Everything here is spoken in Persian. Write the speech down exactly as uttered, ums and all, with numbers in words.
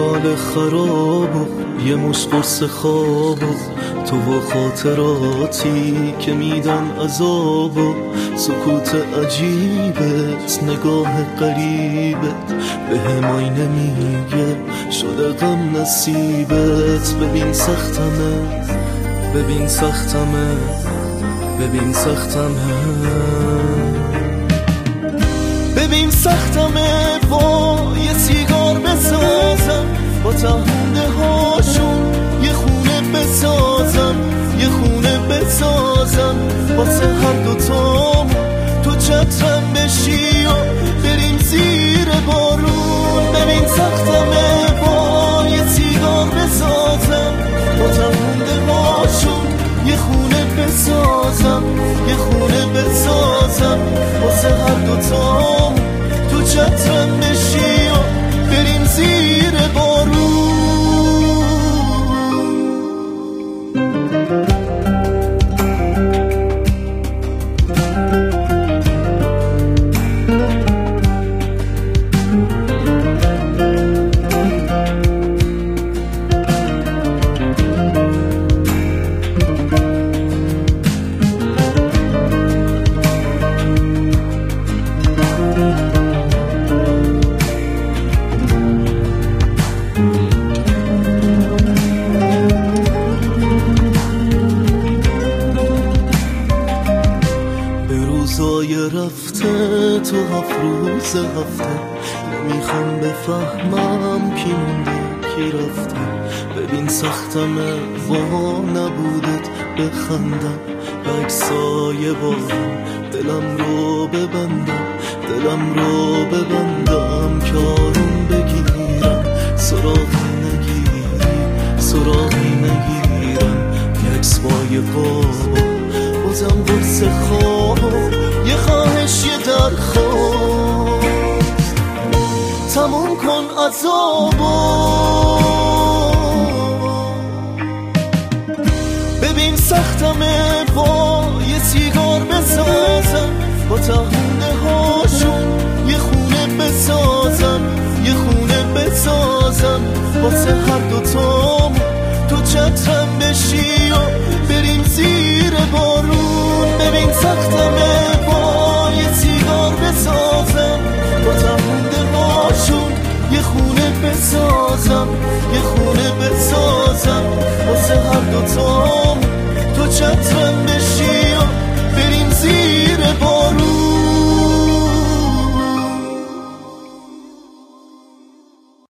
حال خراب و یه مش قرص خواب و تو و خاطراتی که میدن عذاب و سکوت عجیبت، نگاه قریبت به همای نمیگه شده غم نصیبت. ببین سختمه ببین سختمه ببین سختمه ببین سختمه با یه سیگار بسازم، با تهونده هاشون یه خونه بسازم، یه خونه بسازم واسه هر دوتام، تو چترم بشی و بریم زیر بارون. ببین سختمه با یه سیگار بسازم، با تهونده هاشون یه خونه بسازم، یه خونه بسازم واسه هر دوتام، تو چترم بشی و بریم زیر بارون. روزای رفته تو هفت روز هفته، نمیخوام بفهمم کی مونده کی رفته. ببین سختمه وا نبودت بخندم به عکسای بارم، دلم رو ببندم دلم رو ببندم که آروم بگیرم، سراغی نگیری سراغی نگیرم. یه عکس با یه بابا بازم قرص خواب، یه خواهش یه درخواست، تموم کن عذابو. ببین سختمه با یه سیگار بسازم، با تهونده هاشون یه خونه بسازم، یه خونه بسازم واسه هر دوتام، تو چترم بشی و بریم زیر بارون. ببین سختمه با یه سیگار بسازم، با تهونده هاشون یه خونه بسازم، یه خونه بسازم واسه هر دوتام، تو چترم